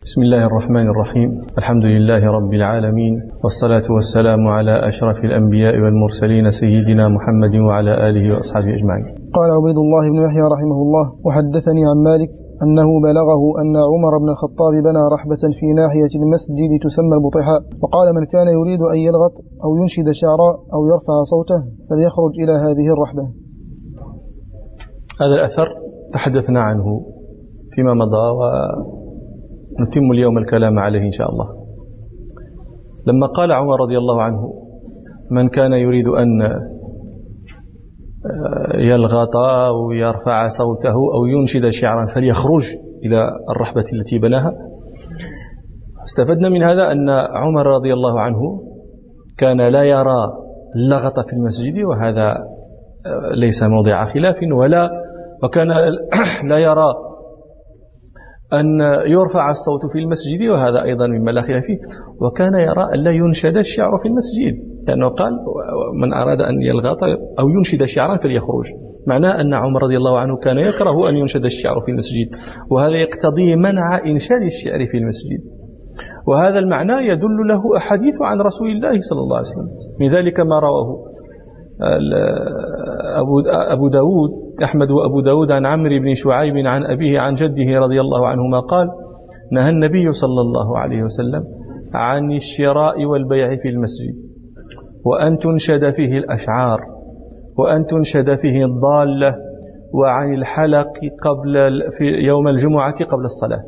بسم الله الرحمن الرحيم. الحمد لله رب العالمين، والصلاة والسلام على أشرف الأنبياء والمرسلين سيدنا محمد وعلى آله وأصحابه أجمعين. قال عبيد الله بن يحيى رحمه الله: وحدثني عن مالك أنه بلغه أن عمر بن الخطاب بنى رحبة في ناحية المسجد تسمى البطحاء، وقال: من كان يريد أن يلغط أو ينشد شعرا أو يرفع صوته فليخرج إلى هذه الرحبة. هذا الأثر تحدثنا عنه فيما مضى، ونتم اليوم الكلام عليه إن شاء الله. لما قال عمر رضي الله عنه: من كان يريد أن يلغط أو يرفع صوته أو ينشد شعرا فليخرج إلى الرحبة التي بناها، استفدنا من هذا أن عمر رضي الله عنه كان لا يرى اللغط في المسجد، وهذا ليس موضع خلاف، وكان لا يرى أن يرفع الصوت في المسجد، وهذا أيضا مما لا خلاف فيه، وكان يرى أن لا ينشد الشعر في المسجد، لأنه قال: من أراد أن يلغط أو ينشد شعرا فليخرج. معناه أن عمر رضي الله عنه كان يكره أن ينشد الشعر في المسجد، وهذا يقتضي منع إنشاد الشعر في المسجد، وهذا المعنى يدل له أحاديث عن رسول الله صلى الله عليه وسلم. من ذلك ما رواه أبو داود أحمد وأبو داود عن عمرو بن شعيب عن أبيه عن جده رضي الله عنهما قال: نهى النبي صلى الله عليه وسلم عن الشراء والبيع في المسجد، وأن تنشد فيه الأشعار، وأن تنشد فيه الضالة، وعن الحلق في يوم الجمعة قبل الصلاة.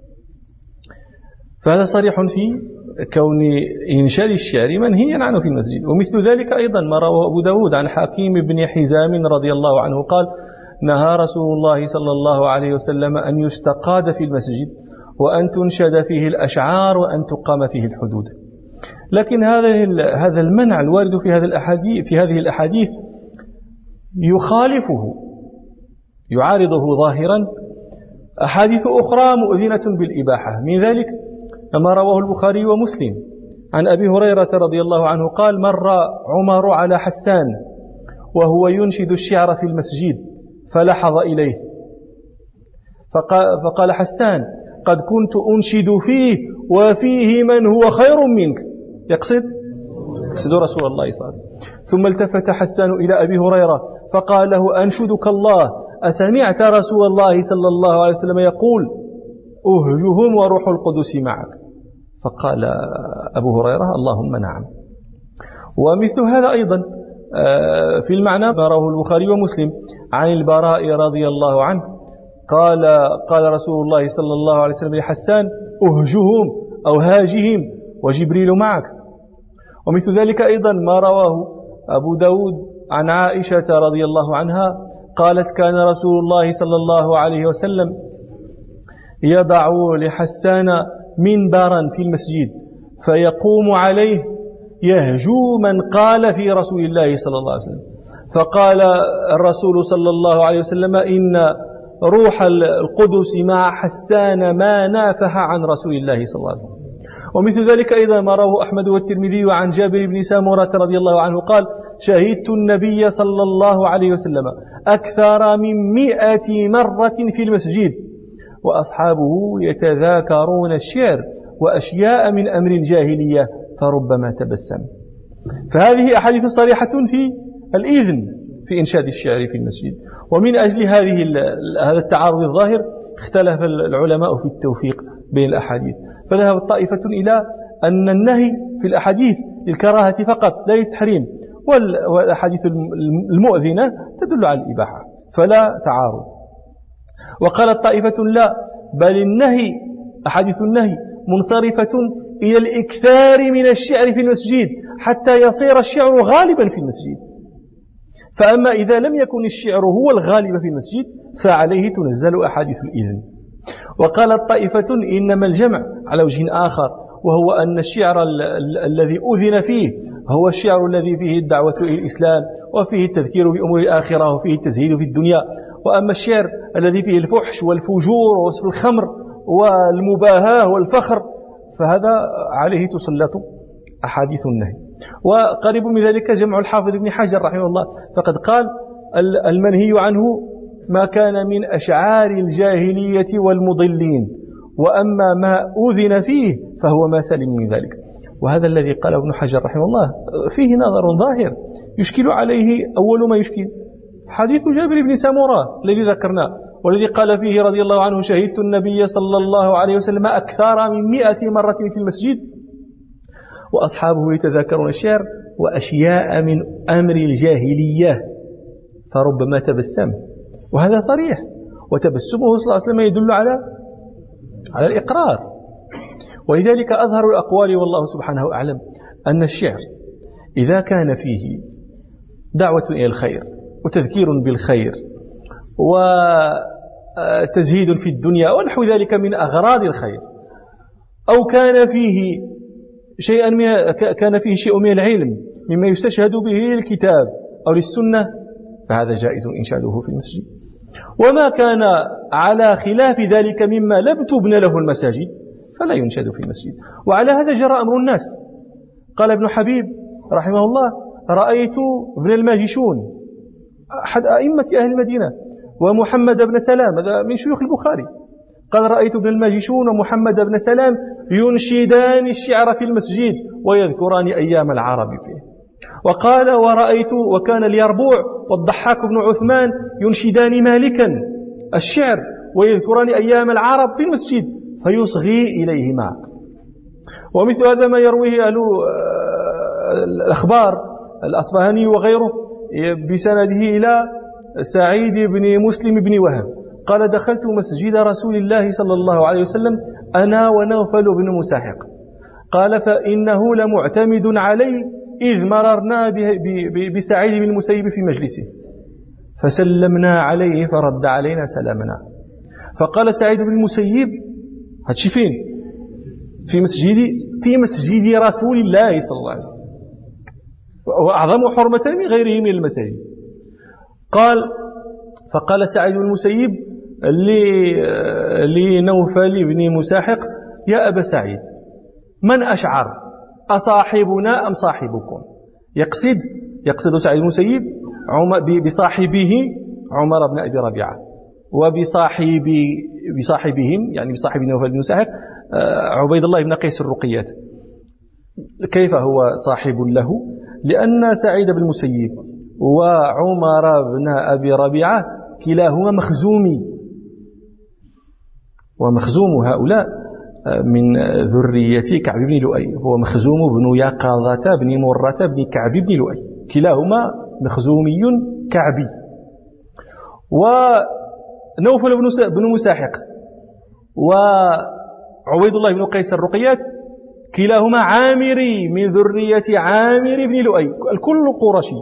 فهذا صريح في كون إنشاد الشعر منهيا عنه في المسجد. ومثل ذلك أيضا ما رواه أبو داود عن حكيم بن حزام رضي الله عنه قال: نهى رسول الله صلى الله عليه وسلم أن يستقاد في المسجد، وأن تنشد فيه الأشعار، وأن تقام فيه الحدود. لكن هذا المنع الوارد في هذه الأحاديث يخالفه، يعارضه ظاهرا أحاديث أخرى مؤذنة بالإباحة. من ذلك ما رواه البخاري ومسلم عن أبي هريرة رضي الله عنه قال: مر عمر على حسان وهو ينشد الشعر في المسجد فلحظ إليه، فقال حسان: قد كنت أنشد فيه وفيه من هو خير منك، يقصد رسول الله صلى الله عليه وسلم. ثم التفت حسان إلى أبي هريرة فقال له: أنشدك الله، أسمعت رسول الله صلى الله عليه وسلم يقول: أهجهم وروح القدس معك؟ فقال أبو هريرة: اللهم نعم. ومثل هذا أيضا في المعنى ما رواه البخاري ومسلم عن البراء رضي الله عنه قال رسول الله صلى الله عليه وسلم لحسان: أهجهم أو هاجهم وجبريل معك. ومثل ذلك أيضا ما رواه أبو داود عن عائشة رضي الله عنها قالت: كان رسول الله صلى الله عليه وسلم يضع لحسان منبرا في المسجد فيقوم عليه يهجو من قال في رسول الله صلى الله عليه وسلم. فقال الرسول صلى الله عليه وسلم: إن روح القدس مع حسان ما نافح عن رسول الله صلى الله عليه وسلم. ومثل ذلك أيضا ما رواه أحمد والترمذي عن جابر بن سامورة رضي الله عنه قال: شهدت النبي صلى الله عليه وسلم أكثر من 100 مرة في المسجد، وأصحابه يتذاكرون الشعر وأشياء من أمر الجاهلية فربما تبسم. فهذه أحاديث صريحة في الإذن في إنشاد الشعر في المسجد. ومن أجل هذا التعارض الظاهر اختلف العلماء في التوفيق بين الأحاديث، فذهبت طائفة إلى أن النهي في الأحاديث للكراهة فقط لا للتحريم، والأحاديث المؤذنة تدل على الإباحة، فلا تعارض. وقالت طائفة لا، بل أحاديث النهي منصرفة إلى الإكثار من الشعر في المسجد حتى يصير الشعر غالبا في المسجد. فأما إذا لم يكن الشعر هو الغالب في المسجد فعليه تنزل أحاديث الإذن. وقالت طائفة إنما الجمع على وجه آخر، وهو أن الشعر الذي أذن فيه هو الشعر الذي فيه الدعوة إلى الإسلام، وفيه التذكير بأمور الآخرة، وفيه التزهيد في الدنيا. وأما الشعر الذي فيه الفحش والفجور ووصف الخمر والمباهاة والفخر فهذا عليه تسلط أحاديث النهي. وقريب من ذلك جمع الحافظ ابن حجر رحمه الله، فقد قال: المنهي عنه ما كان من أشعار الجاهلية والمضلين، وأما ما أذن فيه فهو ما سلم من ذلك. وهذا الذي قاله ابن حجر رحمه الله فيه نظر ظاهر يشكل عليه. أول ما يشكل حديث جابر بن سمرة الذي ذكرناه، والذي قال فيه رضي الله عنه: شهدت النبي صلى الله عليه وسلم أكثر من 100 مرة في المسجد وأصحابه يتذاكرون الشعر وأشياء من أمر الجاهلية فربما تبسم. وهذا صريح، وتبسمه صلى الله عليه وسلم يدل على الإقرار. ولذلك أظهر الأقوال والله سبحانه أعلم أن الشعر إذا كان فيه دعوة إلى الخير وتذكير بالخير وتزهيد في الدنيا ونحو ذلك من أغراض الخير، أو كان فيه شيء من العلم مما يستشهد به للكتاب أو للسنة، فهذا جائز إنشاده في المسجد. وما كان على خلاف ذلك مما لم تبنى له المساجد فلا ينشد في المسجد. وعلى هذا جرى أمر الناس. قال ابن حبيب رحمه الله: رأيت ابن الماجشون أحد أئمة أهل المدينة ومحمد بن سلام، هذا من شيوخ البخاري، قال: رأيت ابن الماجشون ومحمد بن سلام ينشدان الشعر في المسجد ويذكران أيام العرب فيه. وقال: ورأيت وكان اليربوع والضحاك بن عثمان ينشدان مالكا الشعر ويذكران أيام العرب في المسجد فيصغي إليهما. ومثل هذا ما يرويه أهل الأخبار الأصبهاني وغيره بسنده إلى سعيد بن مسلم بن وهب قال: دخلت مسجد رسول الله صلى الله عليه وسلم أنا ونوفل بن مساحق، قال: فإنه لمعتمد علي إذ مررنا بسعيد بن المسيب في مجلسه فسلمنا عليه فرد علينا سلامنا. فقال سعيد بن المسيب: هاتشي فين؟ في مسجد رسول الله صلى الله عليه وسلم، وأعظم حرمة من غيره من المساجد. فقال سعيد بن المسيب لنوفل بن مساحق: يا أبا سعيد، من أشعر، أصاحبنا أم صاحبكم؟ يقصد سعيد بن المسيب بصاحبه عمر بن أبي ربيعة، بصاحبهم يعني بصاحب نوفل بن مساحق عبيد الله بن قيس الرقيات. كيف هو صاحب له؟ لأن سعيد بن المسيب وعمر بن أبي ربيعة كلاهما مخزومي، ومخزوم هؤلاء من ذرية كعب بن لؤي، هو مخزوم بن يقظة بن مرة بن كعب بن لؤي، كلاهما مخزومي كعبي. ونوفل بن مساحق وعبيد الله بن قيس الرقيات كلاهما عامري من ذرية عامر بن لؤي، الكل قرشي،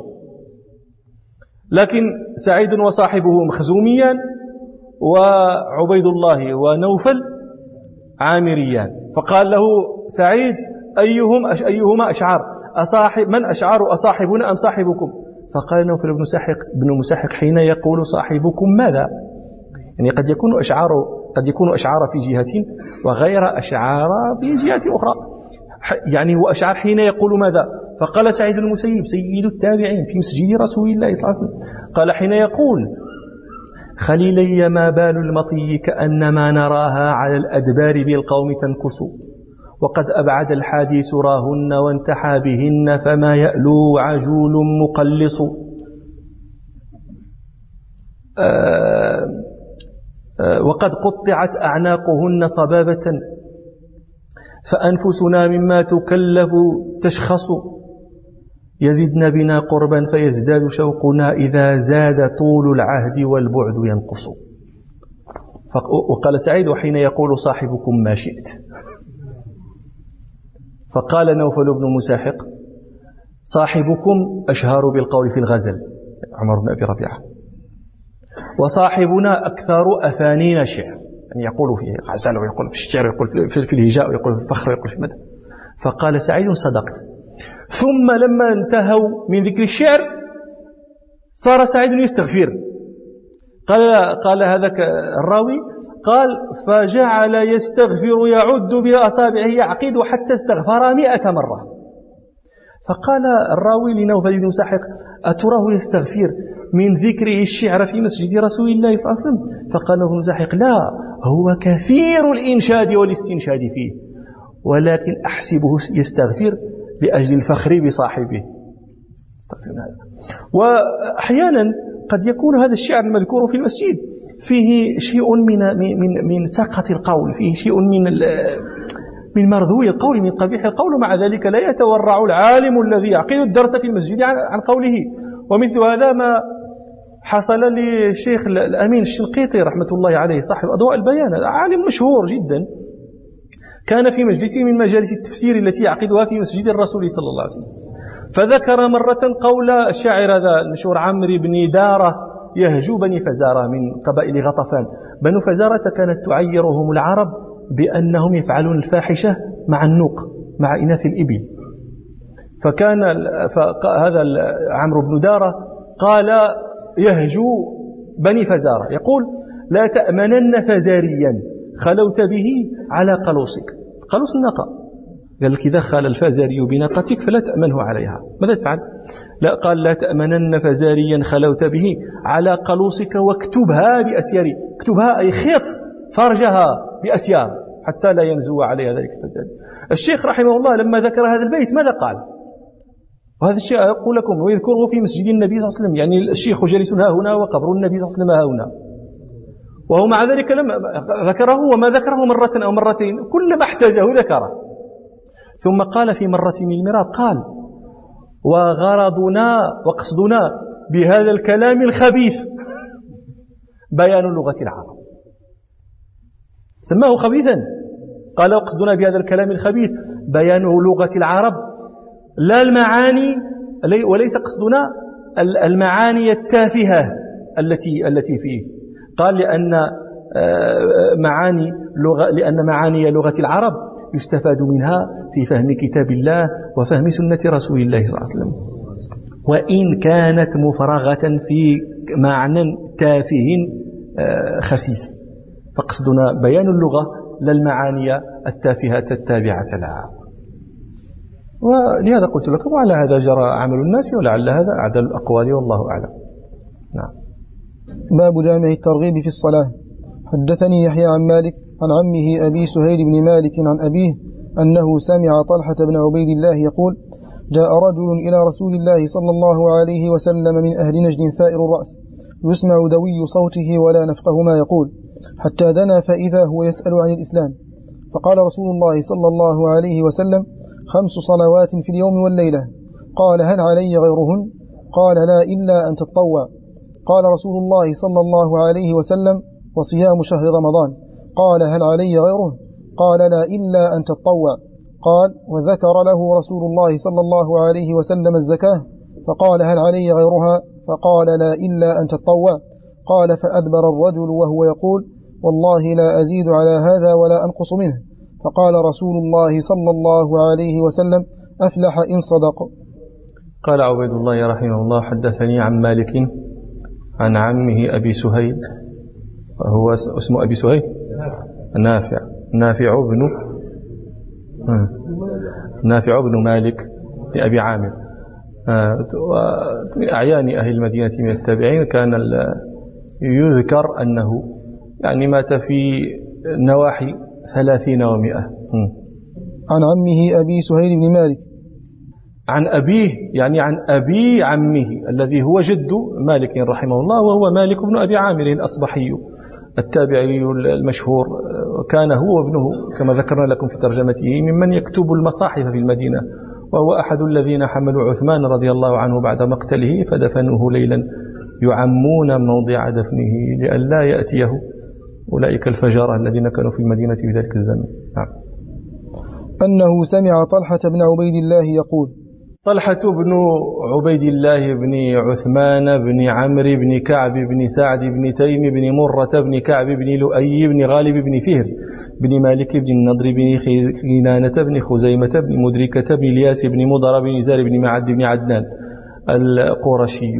لكن سعيد وصاحبه مخزوميان وعبيد الله ونوفل عامريان. فقال له سعيد: أيهما أشعر، من أشعر، أصاحبنا أم صاحبكم؟ فقال نوفل بن مساحق: حين يقول صاحبكم ماذا؟ يعني قد يكون أشعار في جهة وغير أشعار في جهة أخرى، يعني هو أشعر حين يقول ماذا؟ فقال سعيد بن المسيب سيد التابعين في مسجد رسول الله صلى الله عليه وسلم، قال: حين يقول: خليلي ما بال المطي كأنما نراها على الأدبار بالقوم تنكس، وقد أبعد الحادي سراهن وانتحى بهن فما يألو عجول مقلص. وقد قطعت أعناقهن صبابة فأنفسنا مما تكلف تشخص، يزدن بنا قربا فيزداد شوقنا إذا زاد طول العهد والبعد ينقص. وقال سعيد: وحين يقول صاحبكم ما شئت. فقال نوفل بن مساحق: صاحبكم أشهر بالقول في الغزل عمر بن أبي ربيعة، وصاحبنا أكثر أفانين شعر، يعني يقول في غزل ويقول في الشعر ويقول في الهجاء ويقول في الفخر ويقول في المدح. فقال سعيد: صدقت. ثم لما انتهوا من ذكر الشعر صار سعيد يستغفر. قال هذاك الراوي قال: فجعل يستغفر يعد بأصابعه يعقد حتى استغفر 100 مرة. فقال الراوي لنوفل بن مساحق: أتراه يستغفر من ذكره الشعر في مسجد رسول الله صلى الله عليه وسلم؟ فقال نوفل بن مساحق: لا، هو كثير الإنشاد والاستنشاد فيه، ولكن أحسبه يستغفر لأجل الفخر بصاحبه. وأحيانا قد يكون هذا الشعر المذكور في المسجد فيه شيء من سقط القول، فيه شيء من مرذوي القول، من قبيح القول، ومع ذلك لا يتورع العالم الذي يعقد الدرس في المسجد عن قوله. ومثل هذا ما حصل للشيخ الأمين الشنقيطي رحمة الله عليه صاحب أضواء البيان، عالم مشهور جدا، كان في مجلس من مجالس التفسير التي يعقدها في مسجد الرسول صلى الله عليه وسلم، فذكر مرة قول الشاعر هذا المشهور عمرو بن دارة يهجو بني فزارة من قبائل غطفان. بنو فزارة كانت تعيرهم العرب بأنهم يفعلون الفاحشة مع النوق، مع إناث الإبل. فكان هذا عمرو بن دارة قال يهجو بني فزارة، يقول لا تأمنن فزاريا خلوت به على قلوصك. قلوص الناقة، قال لك إذا خال الفزاري بناقتك فلا تأمنه عليها، ماذا تفعل؟ لا، قال لا تأمنن فزاريا خلوت به على قلوصك واكتبها بأسيار. اكتبها أي خيط فرجها بأسيار حتى لا ينزو عليها ذلك الفزاري. الشيخ رحمه الله لما ذكر هذا البيت ماذا قال؟ وهذا الشيء أقول لكم ويذكره في مسجد النبي صلى الله عليه وسلم، يعني الشيخ جالس ها هنا وقبر النبي صلى الله عليه وسلم ها هنا، وهو مع ذلك لما ذكره وما ذكره مرة أو مرتين، كلما احتاجه ذكره. ثم قال في مرة من المرات قال وغرضنا وقصدنا بهذا الكلام الخبيث بيان لغة العرب. سماه خبيثا، قال وقصدنا بهذا الكلام الخبيث بيان لغة العرب لا المعاني، وليس قصدنا المعاني التافهة التي فيه. قال لأن معاني لغة العرب يستفاد منها في فهم كتاب الله وفهم سنة رسول الله صلى الله عليه وسلم، وإن كانت مفرغة في معنى تافه خسيس، فقصدنا بيان اللغة لا المعاني التافهة التابعة لها. ولهذا قلت لكم وعلى هذا جرى عمل الناس، ولعل هذا أعدل الأقوال والله أعلم. نعم. باب جامع الترغيب في الصلاة. حدثني يحيى عن مالك عن عمه أبي سهيل بن مالك عن أبيه أنه سمع طلحة بن عبيد الله يقول جاء رجل إلى رسول الله صلى الله عليه وسلم من أهل نجد ثائر الرأس يسمع دوي صوته ولا نفقه ما يقول، حتى دنا فإذا هو يسأل عن الإسلام، فقال رسول الله صلى الله عليه وسلم 5 صلوات في اليوم والليلة. قال هل علي غيرهن؟ قال لا إلا أن تتطوع. قال رسول الله صلى الله عليه وسلم وصيام شهر رمضان. قال هل علي غيره؟ قال لا إلا أن تتطوع. قال وذكر له رسول الله صلى الله عليه وسلم الزكاة، فقال هل علي غيرها؟ فقال لا إلا أن تتطوع. قال فأدبر الرجل وهو يقول والله لا أزيد على هذا ولا أنقص منه. فقال رسول الله صلى الله عليه وسلم أفلح إن صدق. قال عبيد الله رحمه الله حدثني عن مالك عن عمه أبي سهيل، هو اسمه أبي سهيل نافع بن مالك لأبي عامر، من أعيان أهل المدينة من التابعين. كان يذكر أنه يعني مات في نواحي 30 و100. عن عمه أبي سهيل بن مالك، عن أبيه يعني عن أبي عمه الذي هو جد مالك رحمه الله، وهو مالك بن أبي عامر الأصبحي التابعي المشهور. كان هو وابنه كما ذكرنا لكم في ترجمته ممن يكتب المصاحف في المدينة، وهو أحد الذين حملوا عثمان رضي الله عنه بعد مقتله فدفنوه ليلا يعمون موضع دفنه لئلا يأتيه أولئك الفجارة الذين كانوا في المدينة في ذلك الزمن. نعم. أنه سمع طلحة بن عبيد الله يقول، طلحة بن عبيد الله بن عثمان بن عمرو بن كعب بن سعد بن تيم بن مرة بن كعب بن لؤي بن غالب بن فهر بن مالك بن النضر بن خنانة بن خزيمة بن مدركة بن الياس بن مضر بن زار بن معد بن عدنان القرشي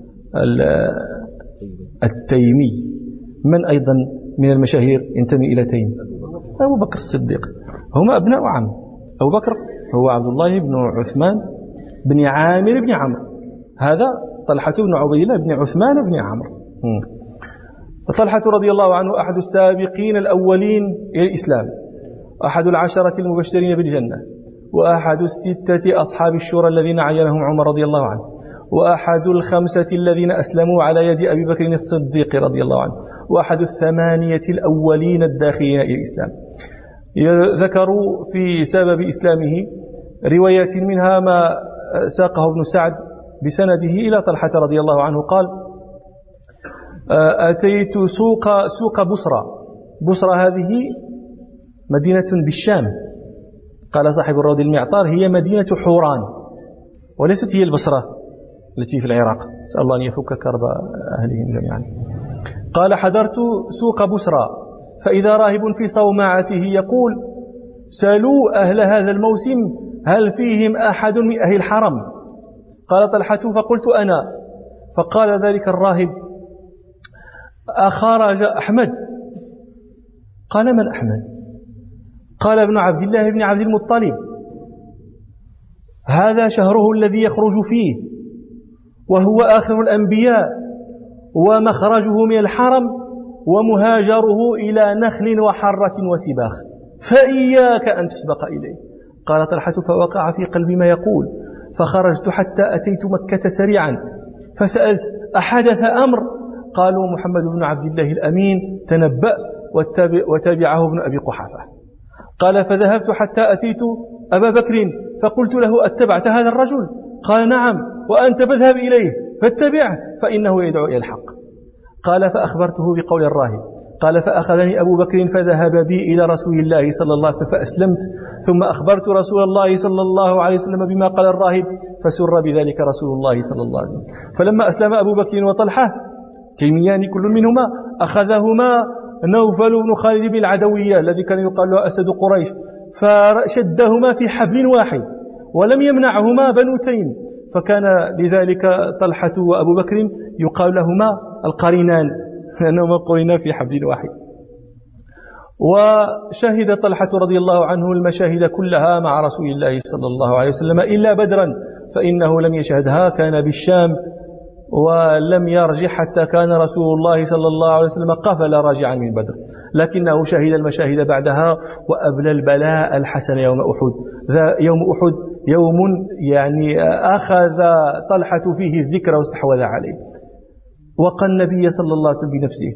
التيمي. من أيضا من المشاهير ينتمي إلى تيم؟ أبو بكر الصديق، هما أبناء عم. أبو بكر هو عبد الله بن عثمان بن عامر بن عمرو، هذا طلحة بن عبيد الله بن عثمان بن عمرو. وطلحة رضي الله عنه أحد السابقين الأولين إلى الإسلام، أحد العشرة المبشرين بالجنة، وأحد الستة أصحاب الشورى الذين عينهم عمر رضي الله عنه، وأحد الخمسة الذين أسلموا على يد أبي بكر الصديق رضي الله عنه، وأحد الثمانية الأولين الداخلين إلى الإسلام. ذكروا في سبب إسلامه روايات، منها ما ساقه ابن سعد بسنده إلى طلحة رضي الله عنه قال: أتيت سوق بصرى. بصرى هذه مدينة بالشام، قال صاحب الروض المعطار: هي مدينة حوران وليست هي البصرة التي في العراق، نسأل الله أن يفك كرب أهلهم جميعا. قال: حضرت سوق بصرى فإذا راهب في صومعته يقول: سألوا أهل هذا الموسم هل فيهم أحد من أهل الحرم؟ قال طلحة: فقلت أنا. فقال ذلك الراهب: أخرج أحمد؟ قال: من أحمد؟ قال: ابن عبد الله بن عبد المطلب، هذا شهره الذي يخرج فيه، وهو آخر الأنبياء، ومخرجه من الحرم، ومهاجره إلى نخل وحرة وسباخ، فإياك أن تسبق إليه. قال طلحة: فوقع في قلبي ما يقول، فخرجت حتى أتيت مكة سريعا، فسألت: أحدث أمر؟ قالوا: محمد بن عبد الله الأمين تنبأ، وتبعه ابن أبي قحافة. قال: فذهبت حتى أتيت أبا بكر فقلت له: أتبعت هذا الرجل؟ قال: نعم، وأنت فاذهب إليه فاتبعه فإنه يدعو إلى الحق. قال: فأخبرته بقول الراهب. قال: فأخذني أبو بكر فذهب بي إلى رسول الله صلى الله عليه وسلم فأسلمت، ثم أخبرت رسول الله صلى الله عليه وسلم بما قال الراهب، فسر بذلك رسول الله صلى الله عليه وسلم. فلما أسلم أبو بكر وطلحة تيميان كل منهما، أخذهما نوفل بن خالد بن العدوية الذي كان يقال له أسد قريش، فشدهما في حبل واحد، ولم يمنعهما بنو تيم، فكان لذلك طلحة وأبو بكر يقال لهما القرينان، لأنهما قرنا في حبل واحد. وشهد طلحة رضي الله عنه المشاهد كلها مع رسول الله صلى الله عليه وسلم إلا بدرا، فإنه لم يشهدها، كان بالشام ولم يرجع حتى كان رسول الله صلى الله عليه وسلم قفل راجعا من بدر، لكنه شهد المشاهد بعدها وأبلى البلاء الحسن يوم أحد. يوم أحد يوم يعني أخذ طلحة فيه الذكر واستحوذ عليه، وقى النبي صلى الله عليه وسلم بنفسه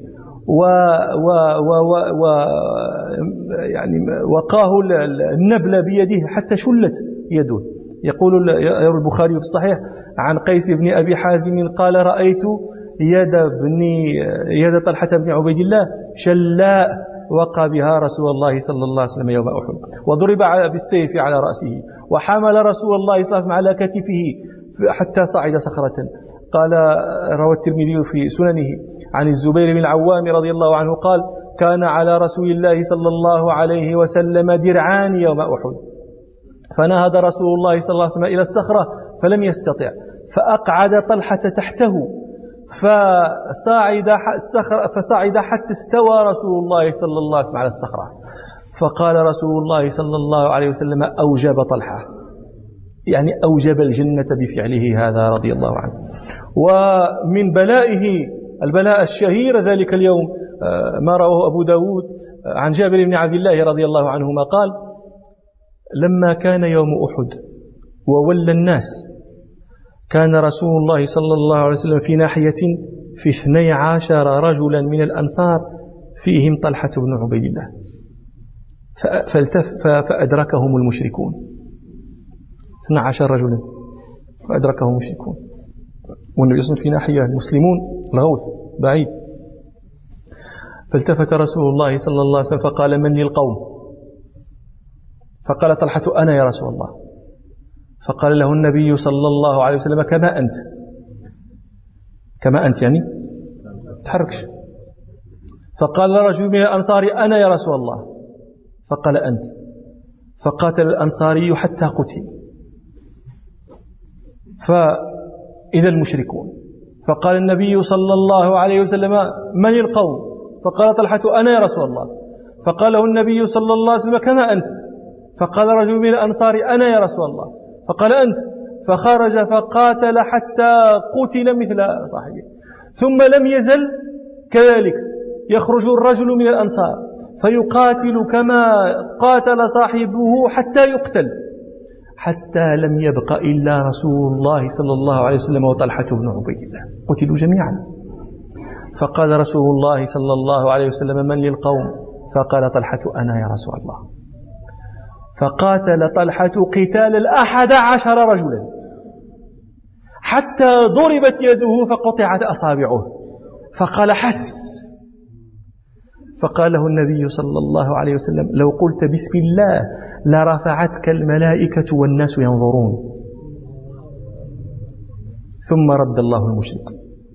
يعني وقاه النبل بيده حتى شلت يده. يقول البخاري في الصحيح عن قيس بن أبي حازم قال: رأيت يد طلحة بن عبيد الله شلاء وقى بها رسول الله صلى الله عليه وسلم يوم أحد، وضرب بالسيف على رأسه، وحمل رسول الله صلى الله عليه وسلم على كتفه حتى صعد صخرة. قال روى الترمذي في سننه عن الزبير بن العوام رضي الله عنه قال: كان على رسول الله صلى الله عليه وسلم درعان يوم أحد، فنهض رسول الله صلى الله عليه وسلم إلى الصخرة فلم يستطع، فأقعد طلحة تحته فصعد حتى استوى رسول الله صلى الله عليه وسلم على الصخرة، فقال رسول الله صلى الله عليه وسلم: أوجب طلحة، يعني أوجب الجنة بفعله هذا رضي الله عنه. ومن بلائه البلاء الشهير ذلك اليوم ما رواه أبو داود عن جابر بن عبد الله رضي الله عنهما قال: لما كان يوم أحد وولى الناس، كان رسول الله صلى الله عليه وسلم في ناحية في 12 رجلا من الأنصار فيهم طلحة بن عبيد الله، فأدركهم المشركون، 12 رجلا فأدركهم المشركون، والنبي صلى الله عليه وسلم في ناحية، المسلمون الغوث بعيد. فالتفت رسول الله صلى الله عليه وسلم فقال: من القوم؟ فقال طلحة: أنا يا رسول الله. فقال له النبي صلى الله عليه وسلم: كما أنت، كما أنت يعني تحركش. فقال رجل من الأنصار: أنا يا رسول الله. فقال: أنت. فقاتل الأنصاري حتى قتل. فإذا المشركون. فقال النبي صلى الله عليه وسلم: من القوم؟ فقال طلحة: أنا يا رسول الله. فقال له النبي صلى الله عليه وسلم: كما أنت. فقال رجل من الأنصار: أنا يا رسول الله. فقال: أنت. فخرج فقاتل حتى قتل مثل صاحبه، ثم لم يزل كذلك يخرج الرجل من الأنصار فيقاتل كما قاتل صاحبه حتى يقتل، حتى لم يبق إلا رسول الله صلى الله عليه وسلم وطلحة بن عبيد الله، قتلوا جميعا. فقال رسول الله صلى الله عليه وسلم: من للقوم؟ فقال طلحة: أنا يا رسول الله. فقاتل طلحة قتال 11 رجلا حتى ضربت يده فقطعت أصابعه، فقال: حس. فقال له النبي صلى الله عليه وسلم: لو قلت بسم الله لرفعتك الملائكة والناس ينظرون. ثم رد الله المشرك.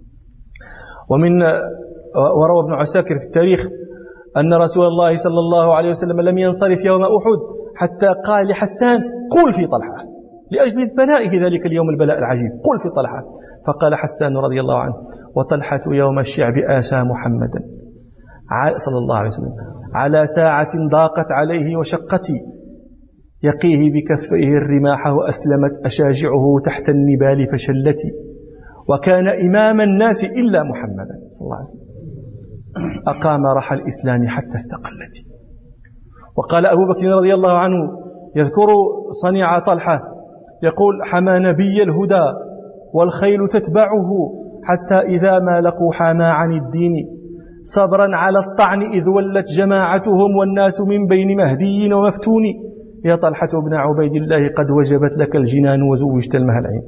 وروى ابن عساكر في التاريخ أن رسول الله صلى الله عليه وسلم لم ينصرف يوم أحد حتى قال لحسان: قل في طلحة، لأجل بلائه ذلك اليوم، البلاء العجيب، قل في طلحة. فقال حسان رضي الله عنه: وطلحة يوم الشعب آسى محمدا صلى الله عليه وسلم على ساعة ضاقت عليه وشقتي، يقيه بكفيه الرماح وأسلمت أشاجعه تحت النبال فشلتي، وكان إمام الناس إلا محمدا صلى الله عليه وسلم، أقام رحى الإسلام حتى استقلت. وقال أبو بكر رضي الله عنه يذكر صنيع طلحة يقول: حمى نبي الهدى والخيل تتبعه، حتى إذا ما لقوا حمى عن الدين، صبرا على الطعن إذ ولت جماعتهم والناس من بين مهدي ومفتون، يا طلحة بن عبيد الله قد وجبت لك الجنان وزوجت المهلعين.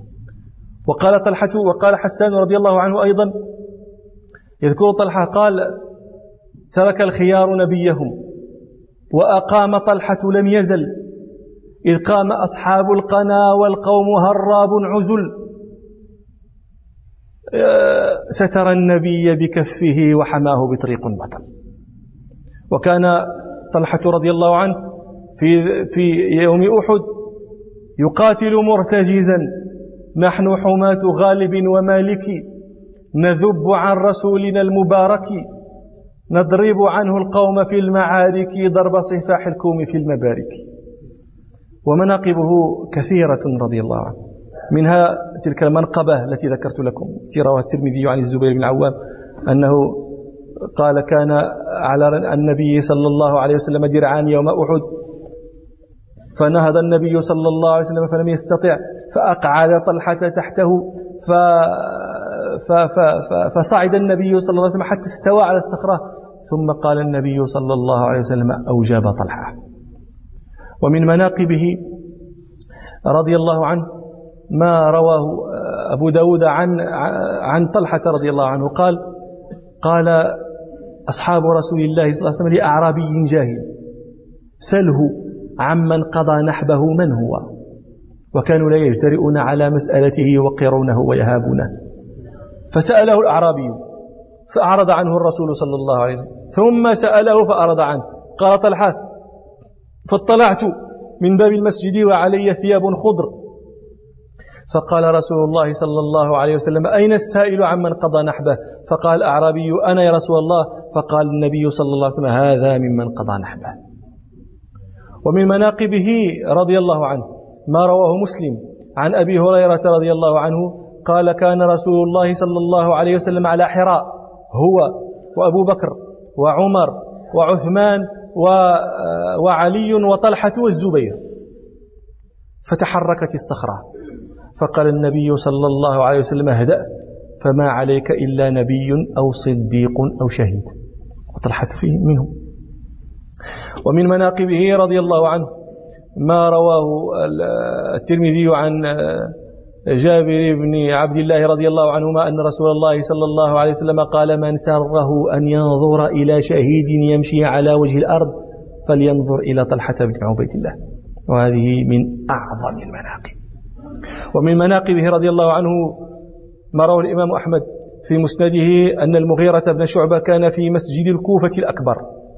وقال حسان رضي الله عنه أيضا يذكر طلحة قال: ترك الخيار نبيهم وأقام طلحة لم يزل، إذ قام أصحاب القنا والقوم هراب عزل، ستر النبي بكفه وحماه بطريق بطل. وكان طلحة رضي الله عنه في يوم أحد يقاتل مرتجزا: نحن حماة غالب ومالك، نذب عن رسولنا المبارك، نضرب عنه القوم في المعارك، ضرب صفاح الكوم في المبارك. ومناقبه كثيرة رضي الله عنه، منها تلك المنقبة التي ذكرت لكم رواه الترمذي عن الزبير بن العوام أنه قال: كان على النبي صلى الله عليه وسلم درعان يوم أحد، فنهض النبي صلى الله عليه وسلم فلم يستطع، فأقعد طلحة تحته، فصعد النبي صلى الله عليه وسلم حتى استوى على الصخرة، ثم قال النبي صلى الله عليه وسلم: أوجب طلحة. ومن مناقبه رضي الله عنه ما رواه أبو داود عن طلحة رضي الله عنه قال أصحاب رسول الله صلى الله عليه وسلم لأعرابي جاهل: سله عمن قضى نحبه من هو، وكانوا لا يجترئون على مسألته يوقرونه ويهابونه. فسأله الأعرابي فأعرض عنه الرسول صلى الله عليه وسلم، ثم سأله فأعرض عنه. قال طلحة: فاطلعت من باب المسجد وعلي ثياب خضر، فقال رسول الله صلى الله عليه وسلم: أين السائل عمن قضى نحبه؟ فقال الأعرابي: أنا يا رسول الله. فقال النبي صلى الله عليه وسلم: هذا ممن قضى نحبه. ومن مناقبه رضي الله عنه ما رواه مسلم عن أبي هريرة رضي الله عنه قال: كان رسول الله صلى الله عليه وسلم على حراء، هو وأبو بكر وعمر وعثمان وعلي وطلحة والزبير، فتحركت الصخرة، فقال النبي صلى الله عليه وسلم: اهدأ، فما عليك إلا نبي أو صديق أو شهيد، وطلحة فيه منهم. ومن مناقبه رضي الله عنه ما رواه الترمذي عن جابر بن عبد الله رضي الله عنهما أن رسول الله صلى الله عليه وسلم قال: من سره أن ينظر إلى شهيد يمشي على وجه الأرض فلينظر إلى طلحة بن عبيد الله. وهذه من أعظم المناقب. ومن مناقبه رضي الله عنه ما رواه الإمام أحمد في مسنده أن المغيرة بن شعبة كان في مسجد الكوفة الأكبر،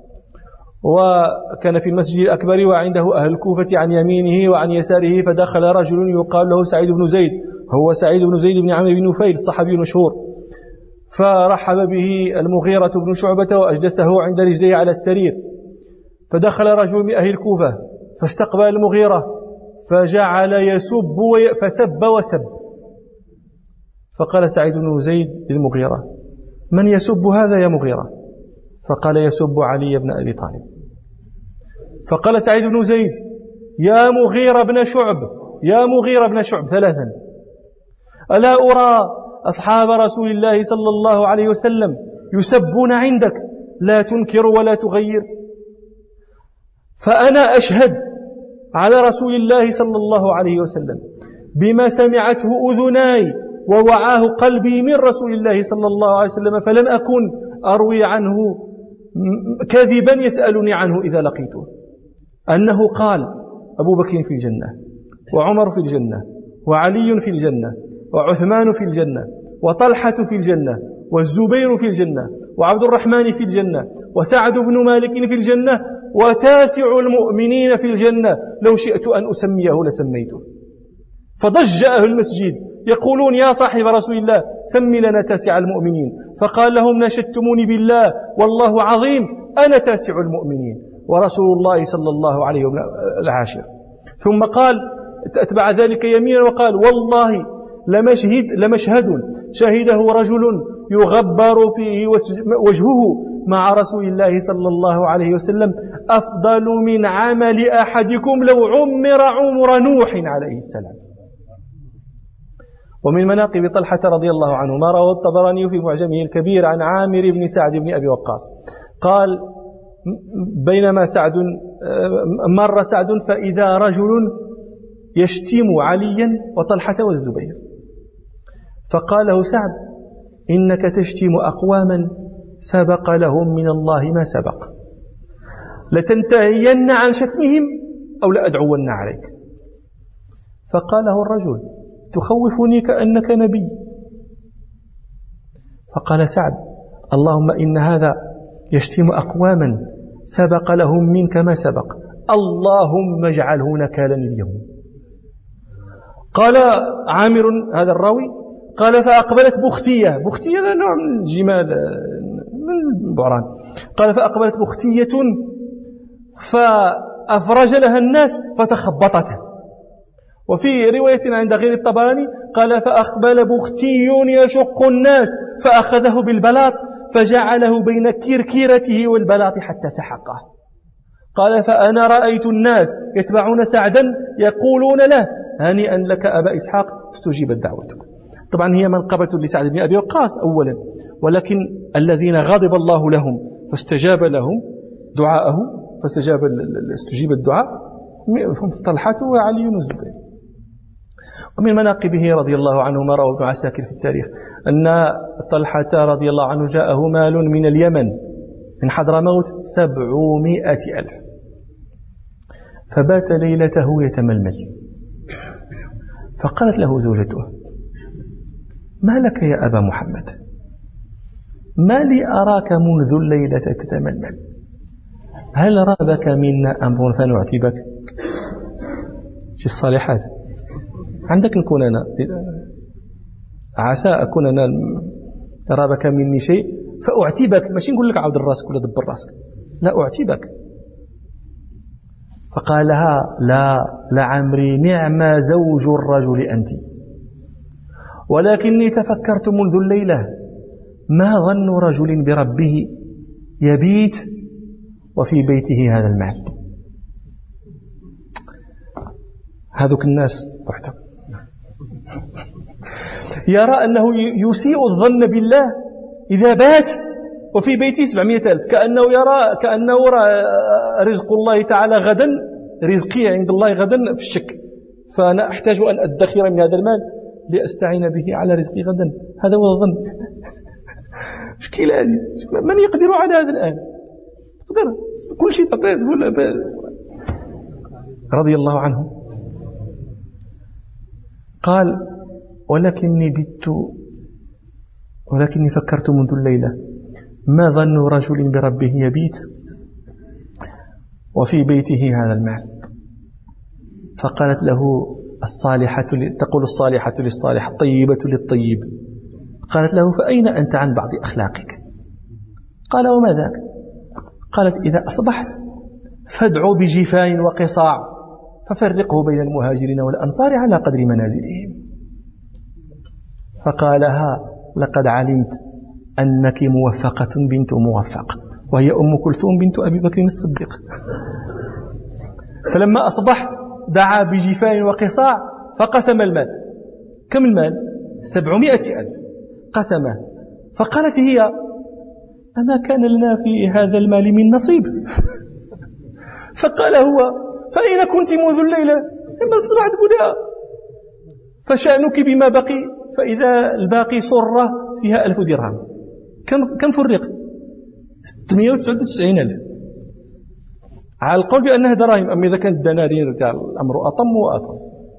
وكان في المسجد الأكبر وعنده أهل الكوفة عن يمينه وعن يساره، فدخل رجل يقال له سعيد بن زيد، هو سعيد بن زيد بن عمرو بن نفيل الصحابي المشهور، فرحب به المغيرة بن شعبة وأجلسه عند رجليه على السرير. فدخل رجل من أهل الكوفة فاستقبل المغيرة فجعل يسب فسب وسب، فقال سعيد بن زيد للمغيرة: من يسب هذا يا مغيرة؟ فقال يسب علي بن أبي طالب. فقال سعيد بن زيد يا مغيرة بن شعب، يا مغيرة بن شعب ثلاثا، ألا أرى أصحاب رسول الله صلى الله عليه وسلم يسبون عندك لا تنكر ولا تغير؟ فأنا أشهد على رسول الله صلى الله عليه وسلم بما سمعته أذناي ووعاه قلبي من رسول الله صلى الله عليه وسلم، فلم أكن أروي عنه كذبا يسألني عنه إذا لقيته، أنه قال أبو بكر في الجنة، وعمر في الجنة، وعلي في الجنة، وعثمان في الجنة، وطلحة في الجنة، والزبير في الجنة، وعبد الرحمن في الجنة، وسعد بن مالك في الجنة، وتاسع المؤمنين في الجنة، لو شئت أن أسميه لسميته. فضج أهل المسجد يقولون يا صاحب رسول الله سم لنا تاسع المؤمنين. فقال لهم نشدتموني بالله والله عظيم أنا تاسع المؤمنين ورسول الله صلى الله عليه وسلم العاشر. ثم قال أتبع ذلك يمينا وقال والله لمشهد شهده رجل يغبر فيه وجهه مع رسول الله صلى الله عليه وسلم أفضل من عمل أحدكم لو عمر نوح عليه السلام. ومن مناقب طلحة رضي الله عنه ما رواه الطبراني في معجمه الكبير عن عامر بن سعد بن أبي وقاص قال بينما مر سعد فإذا رجل يشتم عليا وطلحة والزبير، فقال له سعد إنك تشتم أقواما سبق لهم من الله ما سبق، لتنتهين عن شتمهم أو لأدعون عليك. فقال له الرجل تخوفني كأنك نبي. فقال سعد اللهم إن هذا يشتم أقواما سبق لهم منك ما سبق، اللهم اجعله نكالا اليوم. قال عامر هذا الراوي قال فأقبلت بختية هذا نوع من الجمال من البعران، قال فأقبلت بختية فأفرج لها الناس فتخبطته. وفي رواية عند غير الطبراني قال فأقبل بختي يشق الناس فأخذه بالبلاط فجعله بين كركيرته والبلاط حتى سحقه. قال فأنا رأيت الناس يتبعون سعدا يقولون له هنيئا لك أبا إسحاق استجيبت دعوتك. طبعا هي منقبة لسعد بن أبي وقاص أولا، ولكن الذين غضب الله لهم فاستجاب لهم دعاءه استجيب الدعاء طلحة وعلي والزبير. ومن مناقبه رضي الله عنه ما رواه ابن عساكر في التاريخ أن طلحة رضي الله عنه جاءه مال من اليمن من حضرموت 700,000 فبات ليلته يتململ. فقالت له زوجته ما لك يا أبا محمد، ما لي أراك منذ الليلة تتململ، هل رابك منا أمر فنعتبك؟ في الصالحات عندك نكون أنا عسى أكون أنا رابك مني شيء فأعتبك، ماشي نقول لك عود الراسك ولا دبر راسك، لا أعتبك. فقال لها لا لعمري نعم زوج الرجل أنت، ولكني تفكرت منذ الليلة ما ظن رجل بربه يبيت وفي بيته هذا المال. هذوك الناس وحدهم يرى أنه يسيء الظن بالله إذا بات وفي بيته 700,000 كأنه يرى رزق الله تعالى غدا، رزقي عند الله غدا في الشك، فأنا أحتاج أن أدخر من هذا المال لأستعين به على رزقي غدا. هذا هو الظن. مشكلة هذه، من يقدر على هذا الآن؟ يقدر كل شيء تعطيه. رضي الله عنه قال ولكني فكرت منذ الليلة ما ظن رجل بربه يبيت وفي بيته هذا المال. فقالت له تقول الصالحة للصالح الطيبة للطيب، قالت له فأين أنت عن بعض أخلاقك؟ قال وما ذاك؟ قالت إذا أصبحت فادعوا بجفان وقصاع ففرقه بين المهاجرين والأنصار على قدر منازلهم. فقالها لقد علمت أنك موفقة بنت موفق، وهي أم كلثوم بنت أبي بكر الصديق. فلما أصبح دعا بجفان وقصاع فقسم المال. كم المال؟ 700,000 قسمه. فقالت هي: أما كان لنا في هذا المال من نصيب؟ فقال هو: فأين كنت منذ الليلة؟ إما الصباح تقولها، فشأنك بما بقي. فإذا الباقي صرة فيها 1000 درهم. كم فرق؟ 699,000. على القول بأنها دراهم، أما إذا كانت دنانير الأمر أطم وأطم.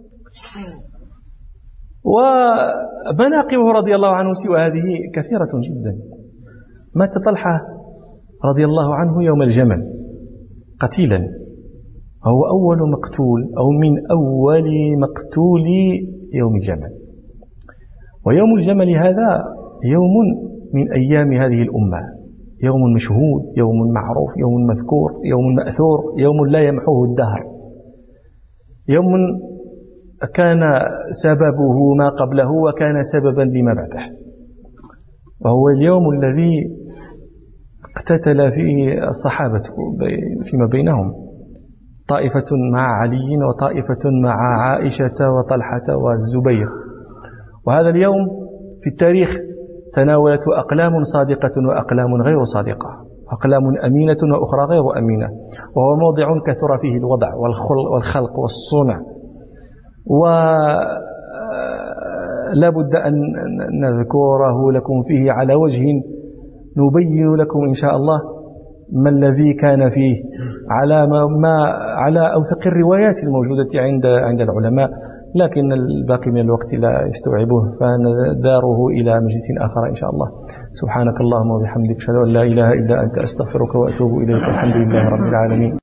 ومناقبه رضي الله عنه سوى هذه كثيرة جدا. مات طلحة رضي الله عنه يوم الجمل قتيلا، هو أول مقتول أو من أول مقتول يوم الجمل. ويوم الجمل هذا يوم من أيام هذه الأمة، يوم مشهود، يوم معروف، يوم مذكور، يوم مأثور، يوم لا يمحوه الدهر، يوم كان سببه ما قبله وكان سببا لما بعده. وهو اليوم الذي اقتتل فيه الصحابة فيما بينهم، طائفة مع علي وطائفة مع عائشة وطلحة والزبير. وهذا اليوم في التاريخ تناولته أقلام صادقة وأقلام غير صادقة، أقلام أمينة وأخرى غير أمينة. وهو موضع كثر فيه الوضع والخلق والصنع، ولا بد أن نذكره لكم فيه على وجه نبين لكم إن شاء الله ما الذي كان فيه على أوثق الروايات الموجودة عند العلماء، لكن الباقي من الوقت لا يستوعبه، فنداره إلى مجلس آخر إن شاء الله. سبحانك اللهم وبحمدك، أشهد أن لا إله إلا أنت، أستغفرك وأتوب إليك. الحمد لله رب العالمين.